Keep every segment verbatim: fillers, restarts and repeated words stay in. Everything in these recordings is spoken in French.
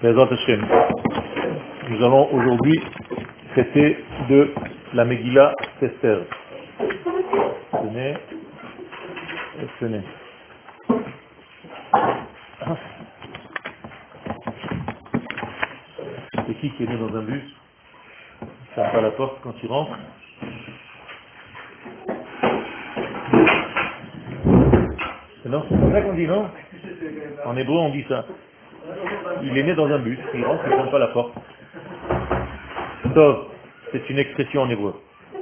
Bezrat Hashem. Nous allons aujourd'hui traiter de la Megillah Esther. Tenez, tenez. C'est qui qui est né dans un bus? Ça pas la porte quand il rentre. Non, c'est ça qu'on dit, non? En hébreu, on dit ça. Il est né dans un bus, il rentre, il ne ferme pas la porte. Tov, c'est une expression en hébreu.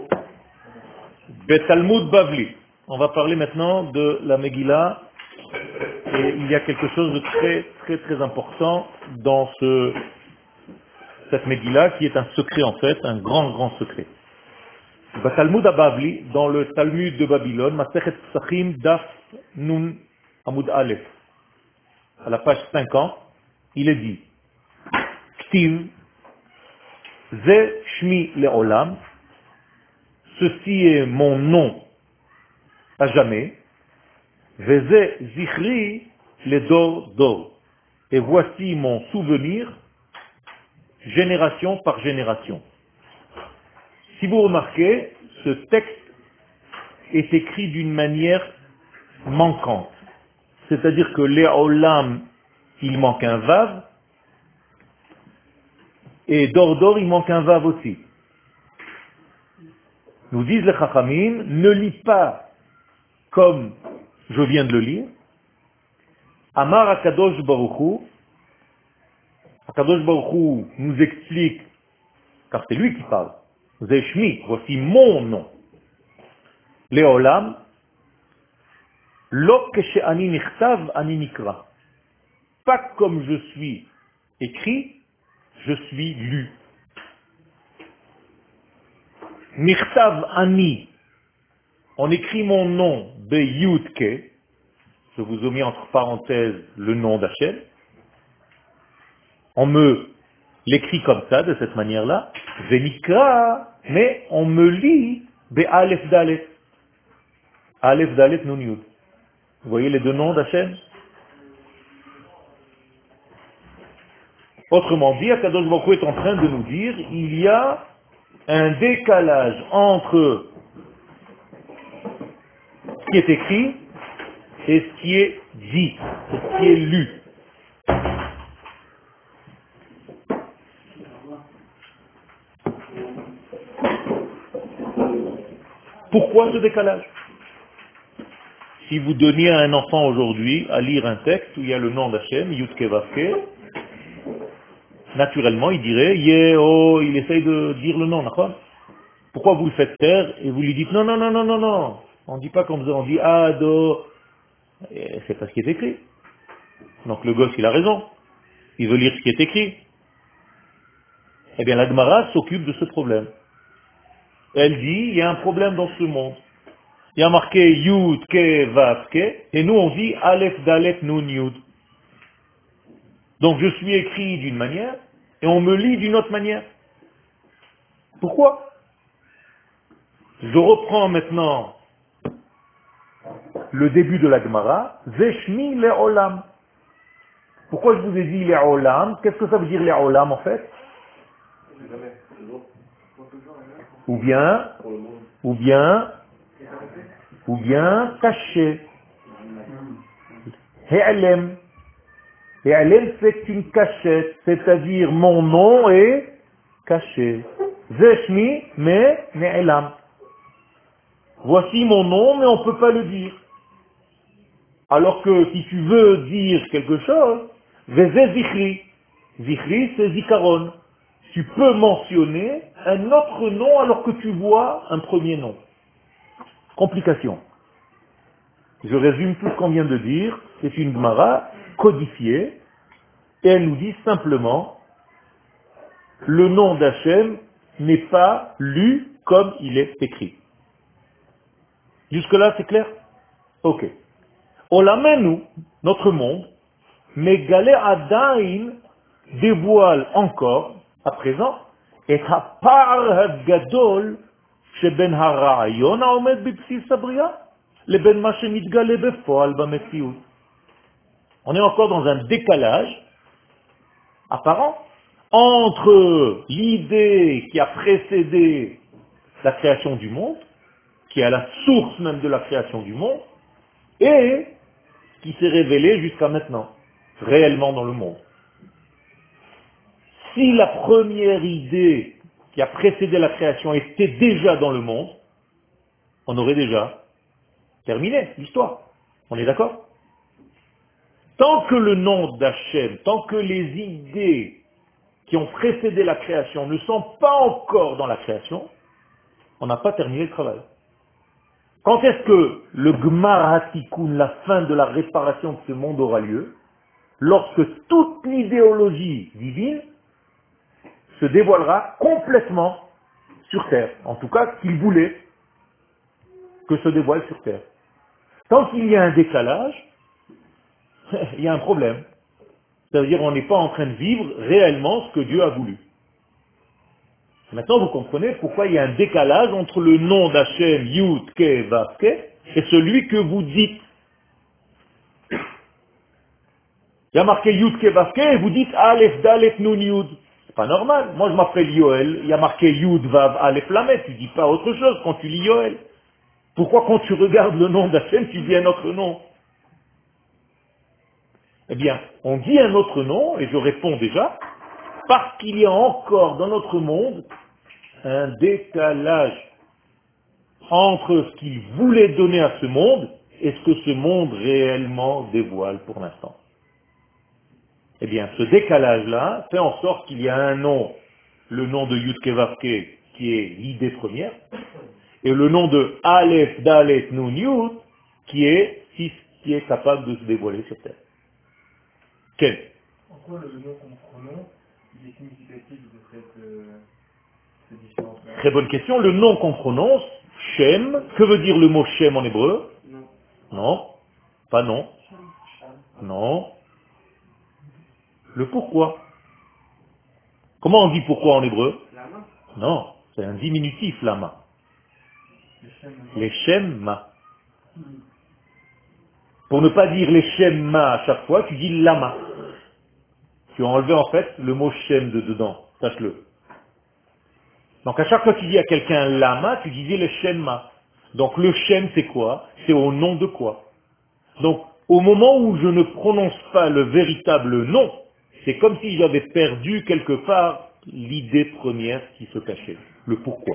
Betalmud Bavli. On va parler maintenant de la Megillah. Et il y a quelque chose de très, très, très important dans ce, cette Megillah, qui est un secret en fait, un grand, grand secret. Betalmud Bavli, dans le Talmud de Babylone, Masechet Psachim Daf Nun Amud Aleph, à la page cinquante, il est dit Ktiv Ze Shmi Leolam, ceci est mon nom à jamais, Veze Zichri le Dor Dor, et voici mon souvenir génération par génération. Si vous remarquez, ce texte est écrit d'une manière manquante. C'est-à-dire que Leolam, il manque un vav, et Dor Dor, il manque un vav aussi. Nous disent les Chachamim, ne lis pas comme je viens de le lire. Amar Akadosh Baruch Hu, Akadosh Baruch Hu nous explique, car c'est lui qui parle, Zeshmi, voici mon nom. Leolam, Lo keshe ani nichtav ani nikra. Pas comme je suis écrit, je suis lu. Nichtav ani, on écrit mon nom be yudke, je vous ai mis entre parenthèses le nom d'Hachem. On me l'écrit comme ça, de cette manière-là, venikra, mais on me lit be alef dalet. Alef dalet nun yud. Vous voyez les deux noms d'Hachem? Autrement dit, Akadosh Baruch Hu est en train de nous dire, il y a un décalage entre ce qui est écrit et ce qui est dit, ce qui est lu. Pourquoi ce décalage? Si vous donniez à un enfant aujourd'hui à lire un texte où il y a le nom d'Hachem, Yudke Vavke, naturellement il dirait, yeah, oh, il essaye de dire le nom, d'accord? Pourquoi vous le faites taire et vous lui dites, non, non, non, non, non, non, on ne dit pas comme ça, on dit Ado, et c'est pas ce qui est écrit. Donc le gosse il a raison, il veut lire ce qui est écrit. Eh bien la Gemara s'occupe de ce problème. Elle dit, il y a un problème dans ce monde. Il y a marqué Yud, Ke, Vav, Ke, et nous on dit Aleph, Dalet, Nun, Yud. Donc je suis écrit d'une manière, et on me lit d'une autre manière. Pourquoi? Je reprends maintenant le début de la Gemara, Zeshmi Leolam. Pourquoi je vous ai dit Leolam? Qu'est-ce que ça veut dire Leolam en fait? Ou bien, ou bien, ou bien caché. He'alem. He'alem c'est une cachette, c'est-à-dire mon nom est caché. Zeshmi, mais ne'elam. Voici mon nom, mais on ne peut pas le dire. Alors que si tu veux dire quelque chose, Veze Zichri. Zichri, c'est Zikaron. Tu peux mentionner un autre nom alors que tu vois un premier nom. Complication. Je résume tout ce qu'on vient de dire. C'est une Gemara codifiée et elle nous dit simplement le nom d'Hachem n'est pas lu comme il est écrit. Jusque-là, c'est clair? Ok. Olamenu, notre monde, Megale Adain dévoile encore, à présent, et Hapar Hagadol sheben harayon haomed bibsis habriya leben ma shemitgale bef'oal bametiut. On est encore dans un décalage apparent entre l'idée qui a précédé la création du monde, qui est à la source même de la création du monde, et qui s'est révélé jusqu'à maintenant, réellement dans le monde. Si la première idée qui a précédé la création était déjà dans le monde, on aurait déjà terminé l'histoire. On est d'accord? Tant que le nom d'Hachem, tant que les idées qui ont précédé la création ne sont pas encore dans la création, on n'a pas terminé le travail. Quand est-ce que le Gmar HaTikun, la fin de la réparation de ce monde aura lieu? Lorsque toute l'idéologie divine se dévoilera complètement sur Terre. En tout cas, qu'il voulait que se dévoile sur Terre. Tant qu'il y a un décalage, il y a un problème. C'est-à-dire qu'on n'est pas en train de vivre réellement ce que Dieu a voulu. Maintenant, vous comprenez pourquoi il y a un décalage entre le nom d'Hachem, Yud, Ke, Vav, Ke, et celui que vous dites. Il y a marqué Yud, Ke, Vav, Ke, et vous dites Aleph, Dalet, Nun, Yud. C'est pas normal. Moi, je m'appelle Yoel. Il y a marqué Yud, Vav, Aleph, Lamet. Tu dis pas autre chose quand tu lis Yoel. Pourquoi quand tu regardes le nom d'Hachem, tu dis un autre nom? Eh bien, on dit un autre nom, et je réponds déjà, parce qu'il y a encore dans notre monde un décalage entre ce qu'il voulait donner à ce monde et ce que ce monde réellement dévoile pour l'instant. Eh bien, ce décalage-là fait en sorte qu'il y a un nom, le nom de Yud Ke Vav Ke, qui est l'idée première, et le nom de Aleph, Dalet, Nun, Yud, qui est ce qui est capable de se dévoiler sur Terre. Quel? En quoi le nom qu'on prononce, il est significatif de cette, euh, cette différence-là? Très bonne question. Le nom qu'on prononce, Shem, que veut dire le mot Shem en hébreu? Non. Non. Pas non. Non. Le pourquoi. Comment on dit pourquoi en hébreu? Lama. Non. C'est un diminutif, lama. Le Shem. Les Shem ma. Pour ne pas dire les Shem ma à chaque fois, tu dis lama. Tu as enlevé en fait le mot Shem de dedans. Sache-le. Donc à chaque fois que tu dis à quelqu'un lama, tu disais le Shem ma. Donc le Shem c'est quoi? C'est au nom de quoi? Donc au moment où je ne prononce pas le véritable nom, c'est comme si j'avais perdu quelque part l'idée première qui se cachait. Le pourquoi.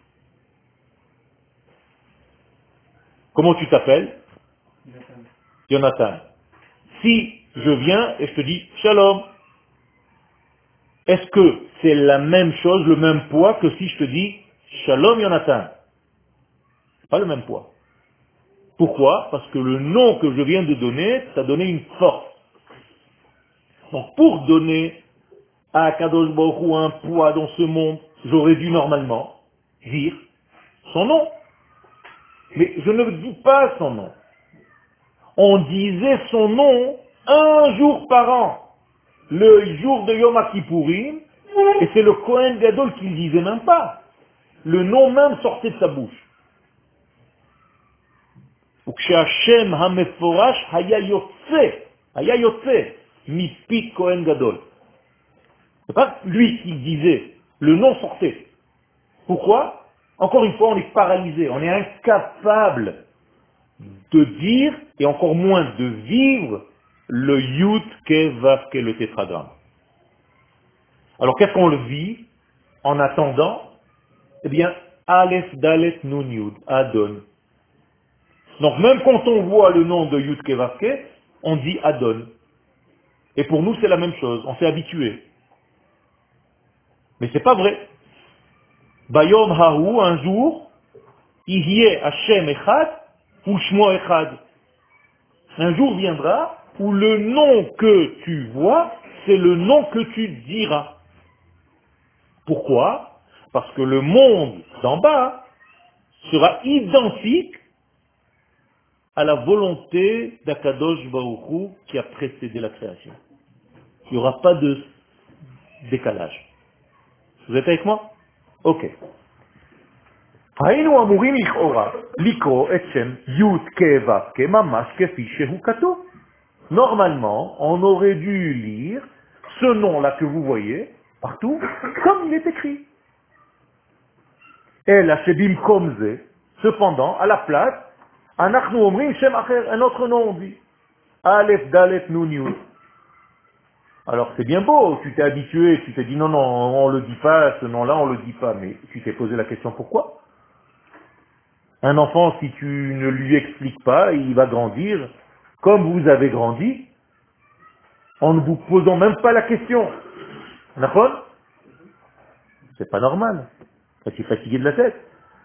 Comment tu t'appelles? Jonathan. Jonathan. Si je viens et je te dis Shalom, est-ce que c'est la même chose, le même poids que si je te dis Shalom Jonathan? C'est pas le même poids. Pourquoi? Parce que le nom que je viens de donner, ça a donné une force. Donc pour donner à Kadosh Baruch Hu un poids dans ce monde, j'aurais dû normalement dire son nom. Mais je ne dis pas son nom. On disait son nom un jour par an. Le jour de Yom Kippourim, et c'est le Kohen Gadol qui ne disait même pas. Le nom même sortait de sa bouche. וכשהשם המפורש היה יוצא, היה יוצא מפי כהן גדול. C'est pas lui qui disait, le nom sortait. Pourquoi? Encore une fois, on est paralysé, on est incapable de dire, et encore moins de vivre, le Yud Ke Vav Ke, le tétragramme. Alors qu'est-ce qu'on le vit en attendant? Eh bien, Aleph, Dalet, Nun, Yud, Adon. Donc même quand on voit le nom de Yud Ke Vav Ke, on dit Adon. Et pour nous c'est la même chose, on s'est habitué. Mais c'est pas vrai. Bayom Hahu, un jour, Ihyeh Hashem Echad, ou Shmo Echad. Un jour viendra où le nom que tu vois, c'est le nom que tu diras. Pourquoi? Parce que le monde d'en bas sera identique à la volonté d'Akadosh Baruch Hu qui a précédé la création. Il n'y aura pas de décalage. Vous êtes avec moi? Ok. היינו אמורים לכאורה לקרוא את שם י' כ' ו' כ' ממש כפי שהוא כתוב. Normalement, on aurait dû lire ce nom-là que vous voyez, partout, comme il est écrit. El Hashebim Komze, cependant, à la place, Anachnu Omrim Shem Acher, un autre nom on dit. Aleph Dalet Nun Yud. Alors c'est bien beau, tu t'es habitué, tu t'es dit non, non, on le dit pas, ce nom-là on le dit pas, mais tu t'es posé la question pourquoi? Un enfant, si tu ne lui expliques pas, il va grandir comme vous avez grandi, en ne vous posant même pas la question. D'accord? C'est pas normal. Tu es fatigué de la tête.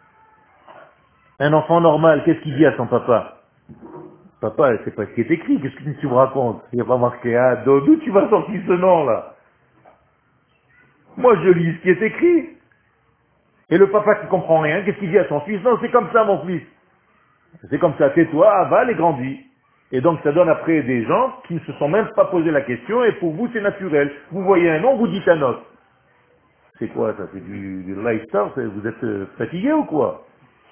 Un enfant normal, qu'est-ce qu'il dit à son papa? Papa, c'est pas ce qui est écrit, qu'est-ce que tu me racontes? Il n'y a pas marqué, ah, d'où tu vas sortir ce nom-là? Moi, je lis ce qui est écrit. Et le papa qui comprend rien, qu'est-ce qu'il dit à son fils? Non, c'est comme ça, mon fils. C'est comme ça, tais-toi, avale et grandis. Et donc, ça donne après des gens qui ne se sont même pas posé la question, et pour vous, c'est naturel. Vous voyez un nom, vous dites un autre. C'est quoi, ça? C'est du, du lifestyle? c'est- Vous êtes euh, fatigué ou quoi?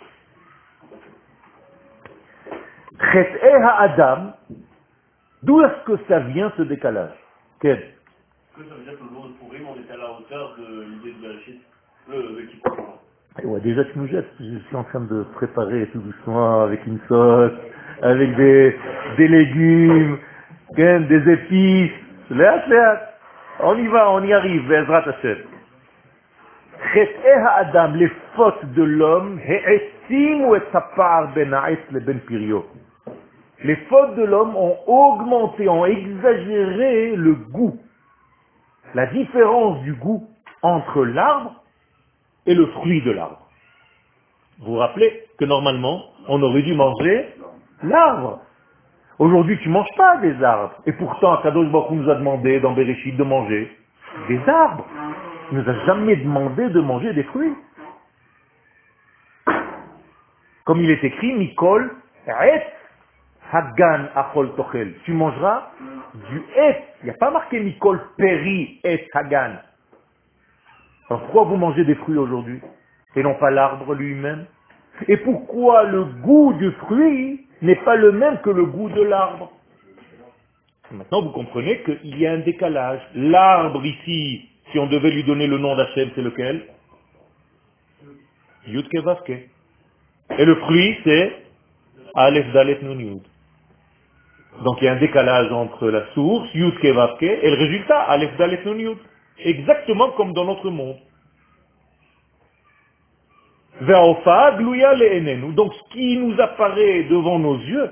Chet'e ha'adam, d'où est-ce que ça vient, ce décalage? Quel? Est-ce que ça veut dire que le jour de Pourim, on est à la hauteur de l'idée de Bereshit, le, le Kippour? Eh ouais, déjà tu nous jettes, je suis en train de préparer tout doucement avec une sauce, avec des, des légumes, hein, des épices. Léat, léat. On y va, on y arrive, Be'ezrat Hashem. Chet'e ha'adam, les fautes de l'homme, he'esimu et sapar ben ha'etz le ben pirio. Les fautes de l'homme ont augmenté, ont exagéré le goût, la différence du goût entre l'arbre et le fruit de l'arbre. Vous vous rappelez que normalement, on aurait dû manger l'arbre. Aujourd'hui, tu ne manges pas des arbres. Et pourtant, Akadosh Baruch Hu nous a demandé dans Bereshit de manger des arbres. Il ne nous a jamais demandé de manger des fruits. Comme il est écrit, Mikol et Hagan Achol Tochel. Tu mangeras du et. Il n'y a pas marqué Mikol Peri et Hagan. Alors pourquoi vous mangez des fruits aujourd'hui et non pas l'arbre lui-même? Et pourquoi le goût du fruit n'est pas le même que le goût de l'arbre? Maintenant vous comprenez qu'il y a un décalage. L'arbre ici, si on devait lui donner le nom d'Hachem, c'est lequel? Yud Ke Vav Ke. Et le fruit, c'est Aleph Dalet Nun Yud. Donc il y a un décalage entre la source, Yud Ke Vav Ke, et le résultat, Aleph Dalet Nun Yud. Exactement comme dans notre monde. Donc ce qui nous apparaît devant nos yeux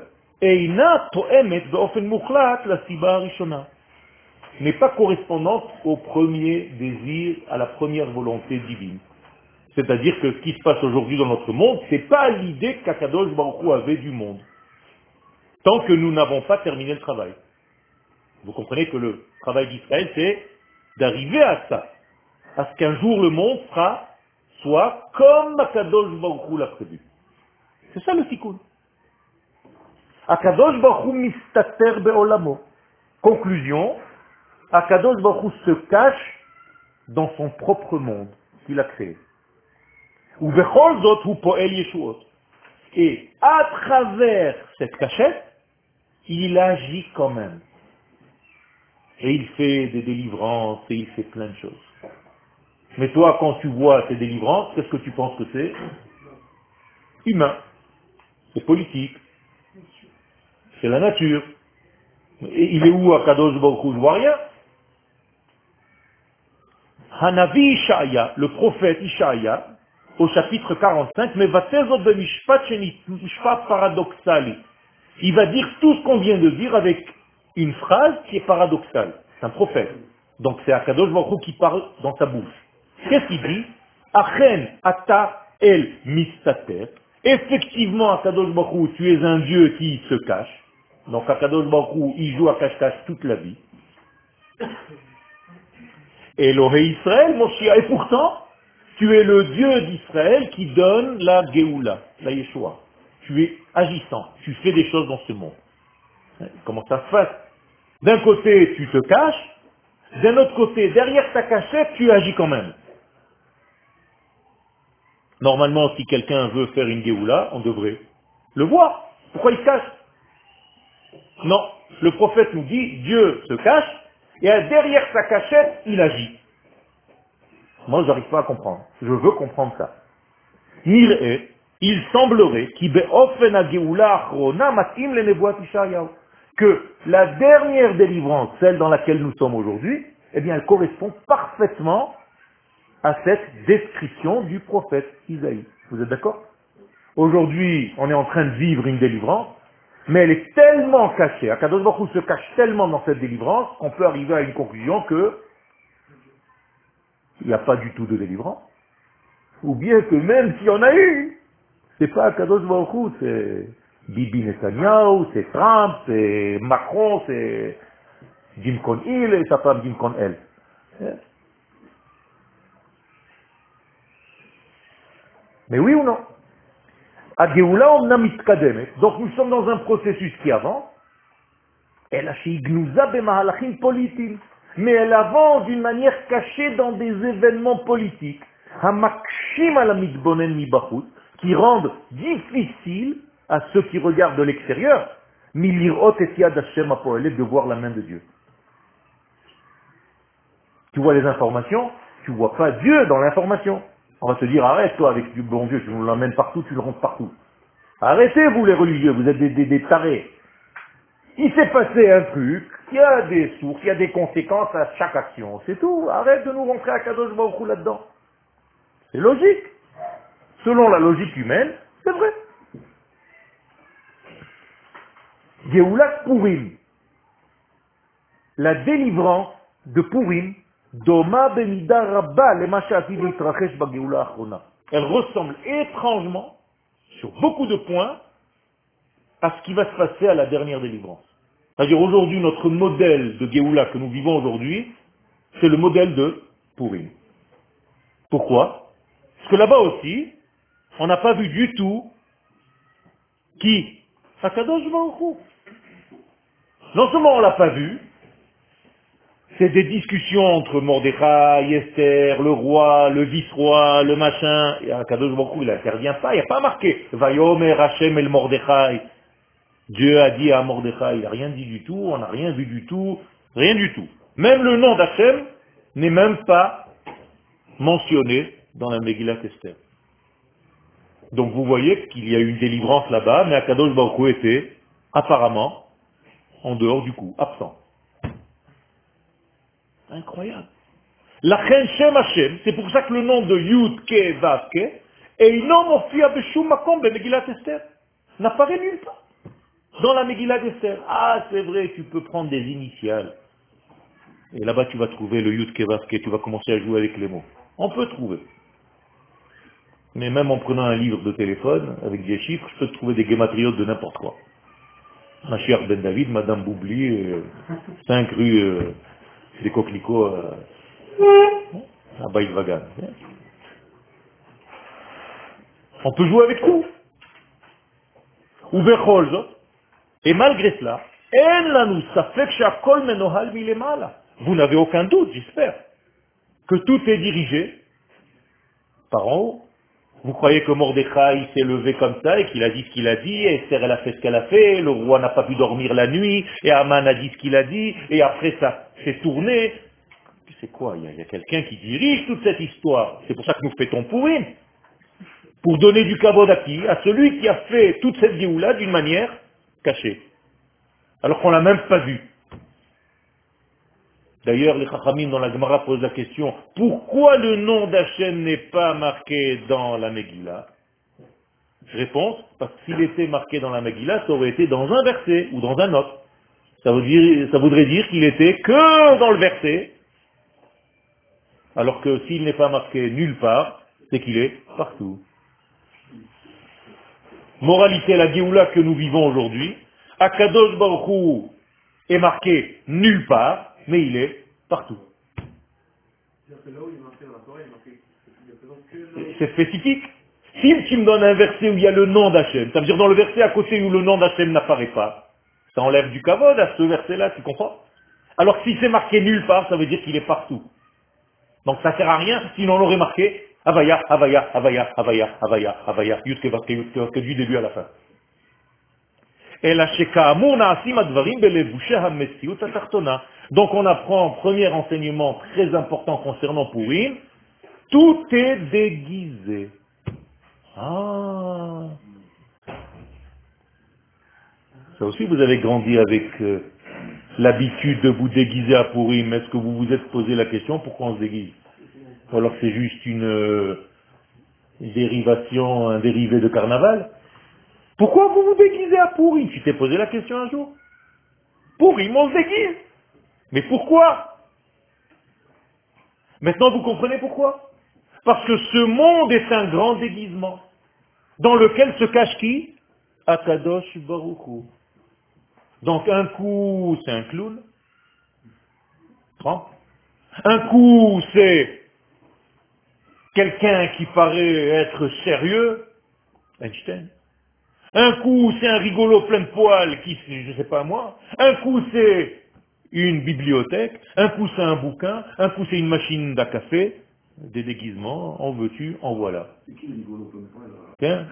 n'est pas correspondante au premier désir, à la première volonté divine. C'est-à-dire que ce qui se passe aujourd'hui dans notre monde, ce n'est pas l'idée qu'Akadosh Baruch Hu avait du monde. Tant que nous n'avons pas terminé le travail. Vous comprenez que le travail d'Israël, c'est d'arriver à ça. À ce qu'un jour le monde sera soit comme Akadosh Baruch Hu l'a prévu. C'est ça le tikkun. Akadosh Baruch Hu mistater be'olamo. Conclusion, Akadosh Baruch Hu se cache dans son propre monde qu'il a créé. Ou bechol zot hu po'el yeshuot. Et à travers cette cachette, il agit quand même. Et il fait des délivrances, et il fait plein de choses. Mais toi, quand tu vois ces délivrances, qu'est-ce que tu penses que c'est? Humain. C'est politique. C'est la nature. Et il est où Akadosh Baruch Hu? Je vois rien. Hanavi Ishaïa, le prophète Ishaïa, au chapitre quarante-cinq, mais va paradoxali. Il va dire tout ce qu'on vient de dire avec une phrase qui est paradoxale. C'est un prophète. Donc c'est Akadosh Baruch Hu qui parle dans sa bouche. Qu'est-ce qu'il dit? Achen ata el mistater. Effectivement, Akadosh Baruch Hu, tu es un Dieu qui se cache. Donc Akadosh Baruch Hu, il joue à cache-cache toute la vie. Elohé Israël, Moshiach. Et pourtant, tu es le Dieu d'Israël qui donne la Géoula, la Yeshua. Tu es agissant, tu fais des choses dans ce monde. Comment ça se passe? D'un côté, tu te caches, d'un autre côté, derrière ta cachette, tu agis quand même. Normalement, si quelqu'un veut faire une Géoula, on devrait le voir. Pourquoi il se cache? Non. Le prophète nous dit, Dieu se cache, Et derrière sa cachette, il agit. Moi, je n'arrive pas à comprendre. Je veux comprendre ça. Nir'e, il semblerait que la dernière délivrance, celle dans laquelle nous sommes aujourd'hui, eh bien, elle correspond parfaitement à cette description du prophète Isaïe. Vous êtes d'accord? Aujourd'hui, on est en train de vivre une délivrance, mais elle est tellement cachée, Akadosh Baruch Hu se cache tellement dans cette délivrance qu'on peut arriver à une conclusion que il n'y a pas du tout de délivrance. Ou bien que même s'il y en a eu, c'est pas Akadosh Baruch Hu, c'est Bibi Netanyahu, c'est Trump, c'est Macron, c'est Jim Con-il et sa femme Jim Con-el. Mais oui ou non? Agéoula omna mitkademet. Donc nous sommes dans un processus qui avance. Elle a sheignuza bemahalachim politim. Mais elle avance d'une manière cachée dans des événements politiques. Hamakshim ala mitbonen mibachut, qui rendent difficile à ceux qui regardent de l'extérieur, milirot et yad Hashem hapoeleh, de voir la main de Dieu. Tu vois les informations, tu vois pas Dieu dans l'information. On va te dire, arrête toi avec du bon Dieu, tu nous l'emmènes partout, tu le rentres partout. Arrêtez vous les religieux, vous êtes des, des, des tarés. Il s'est passé un truc, il y a des sources, il y a des conséquences à chaque action, c'est tout. Arrête de nous rentrer à Kadosh Baruch Hu là-dedans. C'est logique. Selon la logique humaine, c'est vrai. Géoula Purim. La délivrance de Purim, Doma Benida Rabba, le Mashati Vitrachesh Bagéoula Achrona. Elle ressemble étrangement, sur beaucoup de points, à ce qui va se passer à la dernière délivrance. C'est-à-dire aujourd'hui, notre modèle de Géoula que nous vivons aujourd'hui, c'est le modèle de Purim. Pourquoi? Parce que là-bas aussi, on n'a pas vu du tout qui Akadosh Baruch Hu. Non seulement on l'a pas vu, c'est des discussions entre Mordechai, Esther, le roi, le vice-roi, le machin, et Akadosh Baruch Hu, il n'intervient pas, il n'y a pas marqué Vayomer Hashem el Mordechai. Dieu a dit à Mordechai, il n'a rien dit du tout, on n'a rien vu du tout, rien du tout. Même le nom d'Hachem n'est même pas mentionné dans la Megillat Esther. Donc vous voyez qu'il y a eu une délivrance là-bas, mais Akadosh Baruch Hu était apparemment en dehors du coup, absent. Incroyable. La Chen Shem Hashem, c'est pour ça que le nom de Yud Ke Vav Ke, et il nom Ofia Beshum Makom be Megillat Esther, n'apparaît nulle part. Dans la Megillat Esther, ah c'est vrai, tu peux prendre des initiales. Et là-bas tu vas trouver le Yud Ke Vav Ke, tu vas commencer à jouer avec les mots. On peut trouver. Mais même en prenant un livre de téléphone, avec des chiffres, je peux trouver des guématriotes de n'importe quoi. Mashiach Ben David, Madame Boubli, euh, cinq rues euh, des coquelicots euh, à Baïd-Vagan. On peut jouer avec tout. Ou Becholzot. Et malgré cela, En lanu safek she'akol menohal milemala. Vous n'avez aucun doute, j'espère, que tout est dirigé par en haut. Vous croyez que Mordechai s'est levé comme ça et qu'il a dit ce qu'il a dit, et Esther elle a fait ce qu'elle a fait, le roi n'a pas pu dormir la nuit, et Haman a dit ce qu'il a dit, et après ça s'est tourné. C'est quoi? Il y a, il y a quelqu'un qui dirige toute cette histoire. C'est pour ça que nous fêtons Pourim. Pour donner du kavod à qui? À celui qui a fait toute cette géoula d'une manière cachée. Alors qu'on l'a même pas vu. D'ailleurs, les Chachamim dans la Gemara posent la question, pourquoi le nom d'Hachem n'est pas marqué dans la Megillah? Réponse, parce que s'il était marqué dans la Megillah, ça aurait été dans un verset ou dans un autre. Ça, veut dire, ça voudrait dire qu'il était que dans le verset, alors que s'il n'est pas marqué nulle part, c'est qu'il est partout. Moralité, la Géoula que nous vivons aujourd'hui, Akadosh Baruch Hu est marqué nulle part, mais il est partout. C'est spécifique. Si tu me donnes un verset où il y a le nom d'Hachem, ça veut dire dans le verset à côté où le nom d'Hachem n'apparaît pas, ça enlève du kavod à ce verset-là, tu comprends? Alors si c'est marqué nulle part, ça veut dire qu'il est partout. Donc ça sert à rien, sinon on l'aurait marqué Havaya, Havaya, Havaya, Havaya, Havaya, Havaya, Yudke Vaske, Yudke Vaske, du début à la fin. Donc on apprend, premier enseignement très important concernant Purim, tout est déguisé. Ah, ça aussi vous avez grandi avec euh, l'habitude de vous déguiser à Purim. Est-ce que vous vous êtes posé la question pourquoi on se déguise? Ou alors c'est juste une, euh, une dérivation, un dérivé de carnaval? Pourquoi vous vous déguisez à Purim? Tu t'es posé la question un jour? Purim, on se déguise. Mais pourquoi? Maintenant vous comprenez pourquoi? Parce que ce monde est un grand déguisement dans lequel se cache qui? Akadosh Baruch Hu. Donc un coup c'est un clown, Trump. Un coup c'est quelqu'un qui paraît être sérieux, Einstein. Un coup c'est un rigolo plein de poils qui, je sais pas moi. Un coup c'est une bibliothèque, un coup c'est un bouquin, un coup c'est une machine à café, des déguisements, en veux-tu, en voilà. C'est qui le rigolo comme poil? Tiens.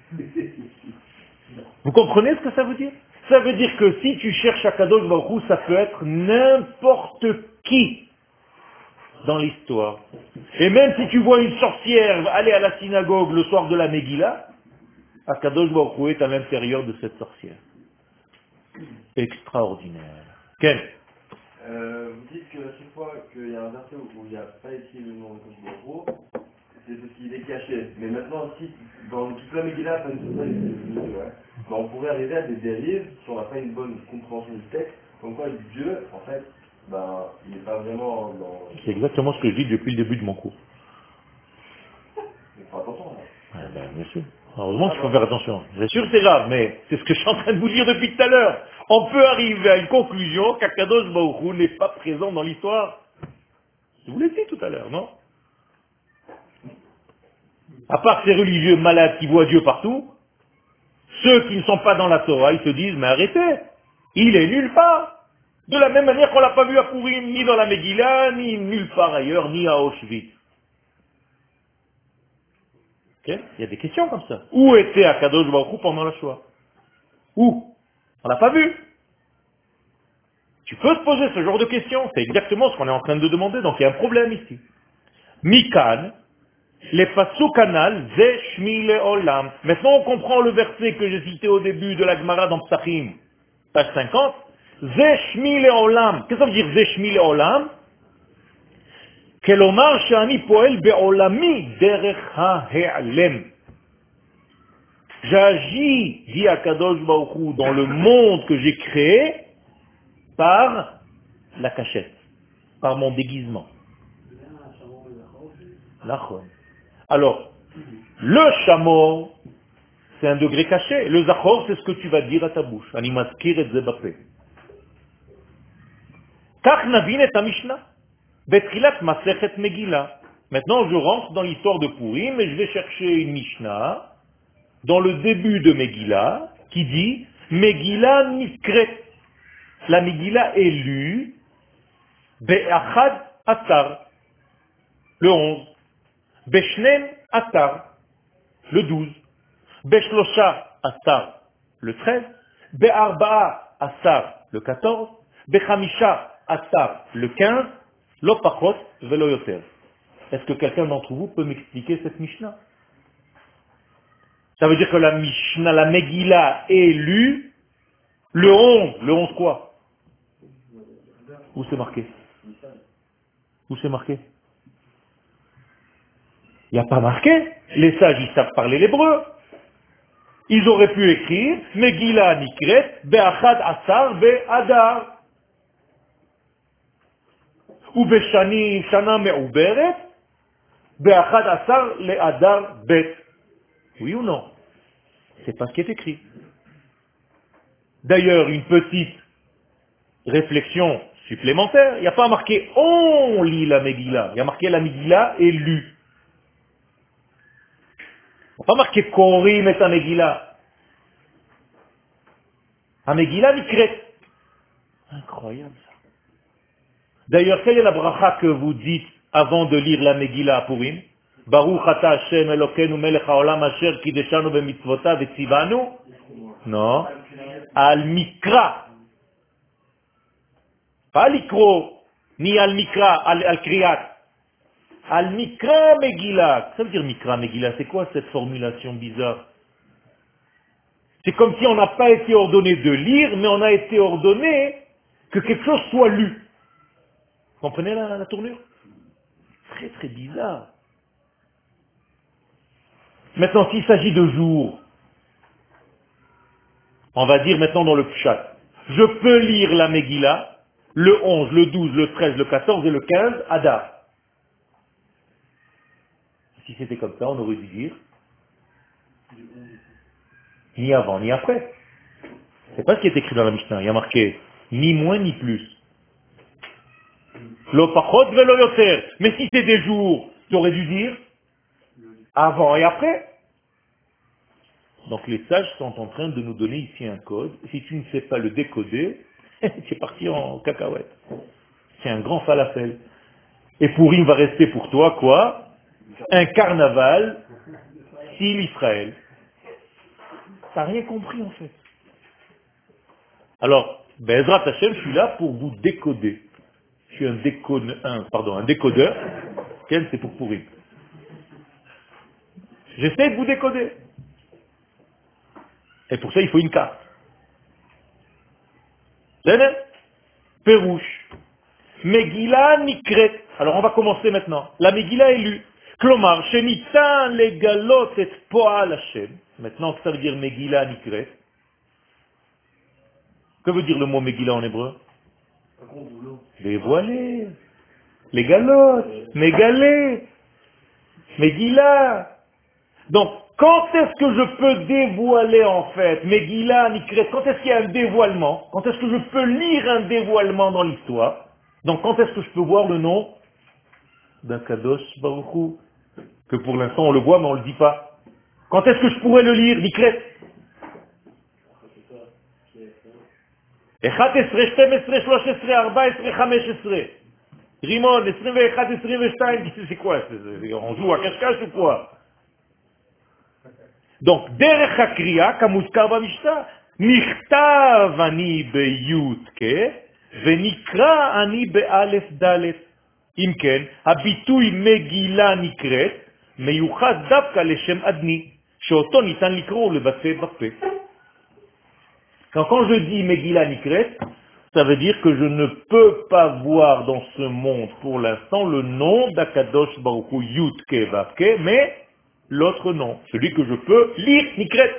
Vous comprenez ce que ça veut dire? Ça veut dire que si tu cherches Akadosh Baruch Hu, ça peut être n'importe qui dans l'histoire. Et même si tu vois une sorcière aller à la synagogue le soir de la Megillah, Akadosh Baruch Hu est à l'intérieur de cette sorcière. Extraordinaire. Quel? Euh, vous dites que à chaque fois qu'il y a un verset où il n'y a pas écrit le nom de Koshboro, c'est parce qu'il est caché. Mais maintenant, si dans toute la Megillah, pas une seule, ouais, ben, on pourrait arriver à des dérives si on n'a pas une bonne compréhension du texte, comme quoi Dieu, en fait, ben, il n'est pas vraiment dans... C'est exactement ce que je dis depuis le début de mon cours. Mais faut attention, là. Ouais, ben, bien sûr. Heureusement qu'il faut faire attention. Bien sûr que c'est grave, mais c'est ce que je suis en train de vous dire depuis tout à l'heure. On peut arriver à une conclusion qu'Akadosh Baruch Hu n'est pas présent dans l'histoire. Je vous l'ai dit tout à l'heure, non? À part ces religieux malades qui voient Dieu partout, ceux qui ne sont pas dans la Torah, ils se disent, mais arrêtez, il est nulle part. De la même manière qu'on l'a pas vu à Purim, ni dans la Megillah, ni nulle part ailleurs, ni à Auschwitz. Okay? Il y a des questions comme ça. Où était Akadosh Baruch Hu pendant la Shoah? Où? On l'a pas vu. Tu peux te poser ce genre de questions, c'est exactement ce qu'on est en train de demander, donc il y a un problème ici. Mikan, les pasoukanal, ze shmi le'olam. Maintenant on comprend le verset que j'ai cité au début de la Gemara dans Psachim, page cinquante. Ze shmi le'olam. Qu'est-ce que ça veut dire ze shmi le'olam? Kelomar shani poel be'olami derech ha'he'alem. J'agis, dit Akadosh Baruch Hu, dans le monde que j'ai créé par la cachette, par mon déguisement. Lachon. Alors, le chameau, c'est un degré caché. Le zachor, c'est ce que tu vas dire à ta bouche. Animaskir et zebapé. Kach navin et Mishnah. Betrilat masechet Megillah. Maintenant, je rentre dans l'histoire de Purim et je vais chercher une Mishnah dans le début de Megillah qui dit Megillah niskret. La Megillah est lue Be'achad Atar, le onze. Beshnen Atar, le douze. Beshlosha Atar, le treize. Be'arba'a Atar, le quatorze. Bechamisha Atar, le quinze. Lo pachot velo yoter. Est-ce que quelqu'un d'entre vous peut m'expliquer cette Mishnah? Ça veut dire que la Mishnah, la Megillah est lue le onze. Le onze quoi? Où c'est marqué? Où c'est marqué? Il n'y a pas marqué. Les sages, ils savent parler l'hébreu. Ils auraient pu écrire Megillah Nikret Be'achad Asar Be'adar. Ou Be'shani Shana Me'uberet Be'achad Asar Le'adar Bet. Oui ou non? C'est pas ce qui est écrit. D'ailleurs, une petite réflexion supplémentaire, il n'y a pas marqué on lit la Megillah, il y a marqué la Megillah est lue. Il n'y a pas marqué Korim et la Megillah. La Megillah Nikret. Incroyable ça. D'ailleurs, quelle est la bracha que vous dites avant de lire la Megillah à Purim? Baruch ata Hashem Elokeinu melech haolam asher kideshanu b'mitzvotav v'tzivanu. Non. Al-Mikra. Pas Al-Ikro, ni Al-Mikra, Al-Kriyat. Al-Mikra Megillah. Ça veut dire Mikra Megillah, c'est quoi cette formulation bizarre? C'est comme si on n'a pas été ordonné de lire, mais on a été ordonné que quelque chose soit lu. Vous comprenez la, la tournure? Très très bizarre. Maintenant, s'il s'agit de jours, on va dire maintenant dans le Pshat, je peux lire la Megillah le onze, le douze, le treize, le quatorze et le quinze, Adar. Si c'était comme ça, on aurait dû dire ni avant ni après. C'est pas ce qui est écrit dans la Mishnah. Il y a marqué ni moins ni plus. Lo pachot velo yoter. Mais si c'est des jours, tu aurais dû dire avant et après. Donc les sages sont en train de nous donner ici un code. Si tu ne sais pas le décoder, tu es parti en cacahuète. C'est un grand falafel. Et Pourim va rester pour toi quoi? Un carnaval s'il Israël. T'as rien compris en fait. Alors, Bezrat Hashem, je suis là pour vous décoder. Je suis un, décode, un, pardon, un décodeur. Quel c'est pour Pourim. J'essaie de vous décoder. Et pour ça, il faut une carte. Pérouche. Megillah Nikret. Alors on va commencer maintenant. La Megillah est lue. Klomar, Shenitan legalot et poal Hashem. Maintenant, ça veut dire Megillah Nikret. Que veut dire le mot Megillah en hébreu? Dévoiler. Les galotes. Mégalé. Megillah. Donc, quand est-ce que je peux dévoiler en fait Megillah Nikret? Quand est-ce qu'il y a un dévoilement? Quand est-ce que je peux lire un dévoilement dans l'histoire? Donc, quand est-ce que je peux voir le nom d'un Kadosh Baruch Hu? Que pour l'instant on le voit mais on ne le dit pas. Quand est-ce que je pourrais le lire, Nikret? אחד עשרה, שתים עשרה, שלוש עשרה, ארבע עשרה, חמש עשרה. רימון, עשרים ואחת, עשרים ושתיים, c'est quoi? On joue à cache-cache ou quoi? Donc, דרך הקריאה, כמוזכר במשנה, נכתב אני בי"ק, ונקרא אני באלף ד'. אם כן, הביטוי מגילה נקראת, מיוחד דווקא לשם אדני, שאותו ניתן לקרוא ולבטא בפה. Quand, quand je dis Megillah Nikret, ça veut dire que je ne peux pas voir dans ce monde pour l'instant le nom d'Akadosh Baruch Hu Yud-Ke Vav-Ke, mais l'autre nom, celui que je peux lire Nikret.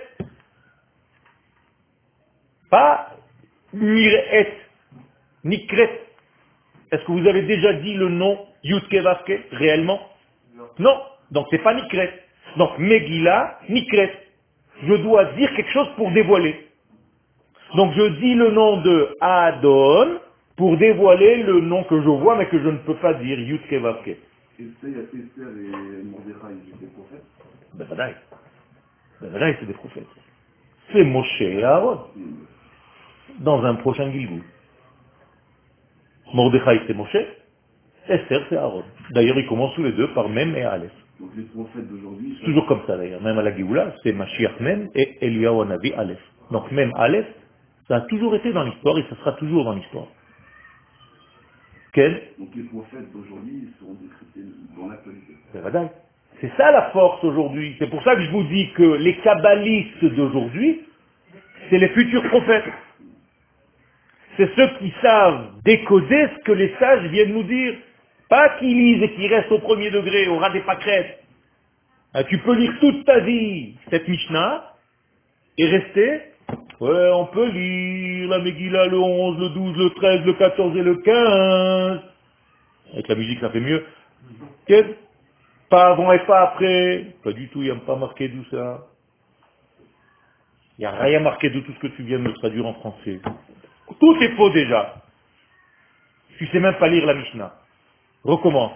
Pas Niret, Nikret. Est-ce que vous avez déjà dit le nom Yud-Ke Vav-Ke réellement? Non. Non, donc c'est pas Nikret. Donc Megillah Nikret. Je dois dire quelque chose pour dévoiler. Donc je dis le nom de Adon pour dévoiler le nom que je vois mais que je ne peux pas dire, Yud-Ke Vav-Ke. Esther et Mordechai, ils étaient prophètes? Ben Vadaï. Ben Vadaï, c'est des prophètes. C'est Moshe et Aaron. Dans un prochain Gilgul. Mordechai c'est Moshe, Esther c'est Aaron. D'ailleurs ils commencent tous les deux par Mem et Aleph. Donc les prophètes d'aujourd'hui... C'est toujours comme ça d'ailleurs. Même à la Géoula, c'est Mashiach Mem et Eliyahu Hanavi Aleph. Donc Mem Aleph, ça a toujours été dans l'histoire et ça sera toujours dans l'histoire. Quel? Donc les prophètes d'aujourd'hui seront décryptés dans l'actualité. C'est ça la force aujourd'hui. C'est pour ça que je vous dis que les kabbalistes d'aujourd'hui, c'est les futurs prophètes. C'est ceux qui savent décoder ce que les sages viennent nous dire. Pas qui lisent et qui restent au premier degré, au ras des pâquerettes. Tu peux lire toute ta vie cette Mishnah et rester. Ouais, on peut lire la Megillah le onze, le douze, le treize, le quatorze et le quinze. Avec la musique, ça fait mieux. Quel? Pas avant et pas après. Pas du tout, il n'y a pas marqué tout ça. Il n'y a rien marqué de tout ce que tu viens de me traduire en français. Tout est faux déjà. Tu sais même pas lire la Mishnah. Recommence.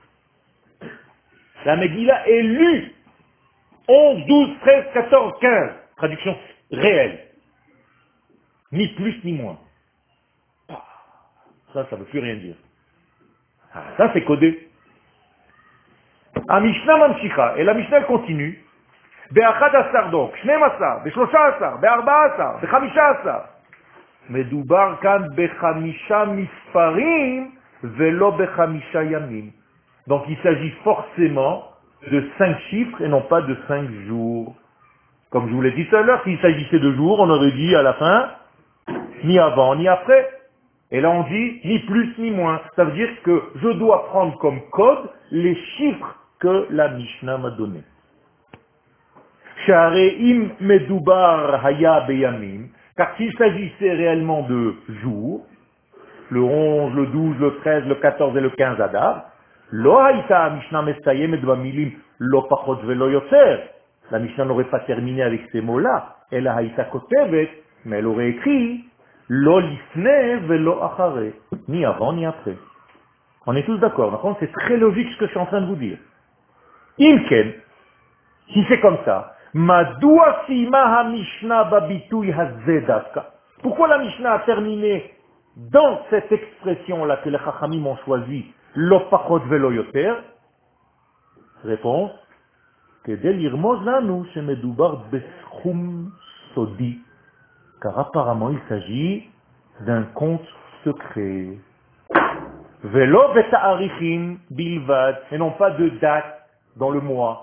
La Megillah est lue. onze, douze, treize, quatorze, quinze. Traduction réelle. Ni plus ni moins. Ça, ça ne veut plus rien dire. Ah, ça, c'est codé. A Mishnah Mamshika. Et la Mishnah continue. באחד עשר donc, שנים עשר, בשלושה עשר, בארבעה עשר, בחמישה עשר. מדובר כאן בחמישה מספרים ולא בחמישה ימים. Donc il s'agit forcément de cinq chiffres et non pas de cinq jours. Comme je vous l'ai dit tout à l'heure, s'il s'agissait de jours, on aurait dit à la fin, ni avant ni après. Et là on dit ni plus ni moins. Ça veut dire que je dois prendre comme code les chiffres que la Mishnah m'a donnés. Shareim medubar haya beyamim, car s'il s'agissait réellement de jours, le onze, le douze, le treize, le quatorze et le quinze Adar, lo haïta Mishnah mesayemet bamilim lo pachot velo yoter. La Mishnah n'aurait pas terminé avec ces mots-là. Elle a haïta kotevet, mais elle aurait écrit lo lifne velo achare, ni avant ni après. On est tous d'accord, d'accord? C'est très logique ce que je suis en train de vous dire. Imken, si c'est comme ça, Madua sima ha-Mishnah babitui ha-zedaka. Pourquoi la Mishnah a terminé dans cette expression-là que les Chachamim ont choisi, lo pachot velo yoter? Réponse, kedel yirmoz lanu shemedubar beschum sodi. Car apparemment il s'agit d'un compte secret. Velo beta'arichim bilvad, et non pas de date dans le mois.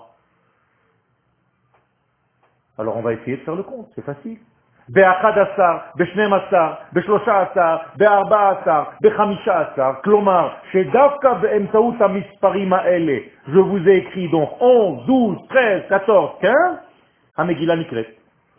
Alors on va essayer de faire le compte, c'est facile. באחד עשר, בשנים עשר, בשלושה עשר, בארבע עשר, בחמישה עשר, כלומר, שדווקא באמצעות המספרים האלה, je vous ai écrit donc onze, douze, treize, quatorze, quinze, המגילה נקראת.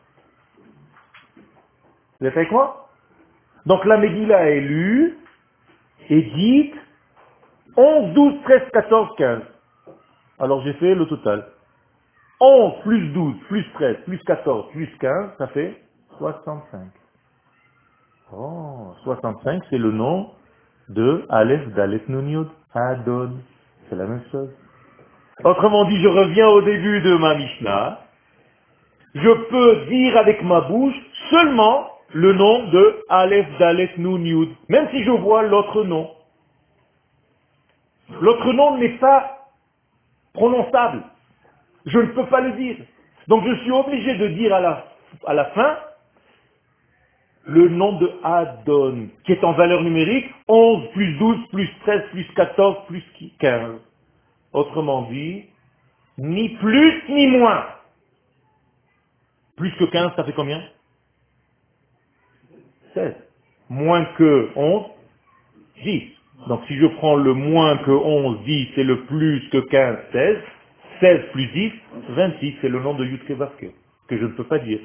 Vous êtes avec moi? Donc la Megillah est lue et dite onze, douze, treize, quatorze, quinze. Alors j'ai fait le total. onze plus douze, plus treize, plus quatorze, plus quinze, ça fait soixante-cinq. Oh, soixante-cinq, c'est le nom de Aleph, Dalet, Nun, Yud, Adon. C'est la même chose. Autrement dit, je reviens au début de ma Mishnah. Je peux dire avec ma bouche seulement le nom de Aleph, Dalet, Nun, Yud, même si je vois l'autre nom. L'autre nom n'est pas prononçable. Je ne peux pas le dire. Donc je suis obligé de dire à la, à la fin le nom de Adon, qui est en valeur numérique onze plus douze plus treize plus quatorze plus quinze. Autrement dit, ni plus ni moins. Plus que quinze, ça fait combien? seize. Moins que onze, dix. Donc si je prends le moins que onze, dix, et le plus que quinze, seize, seize plus dix, vingt-six, c'est le nom de Yudke Vavke, que je ne peux pas dire.